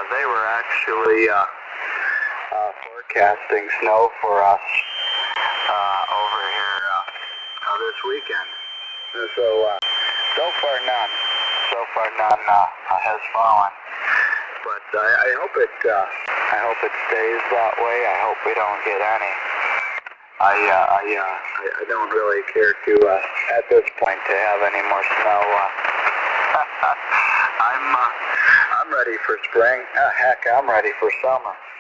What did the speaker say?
they were actually forecasting snow for us over here this weekend. And so far none. So far none has fallen. But I hope it stays that way. I hope we don't get any. I don't really care to at this point to have any more snow. I'm ready for spring. Heck, I'm ready for summer.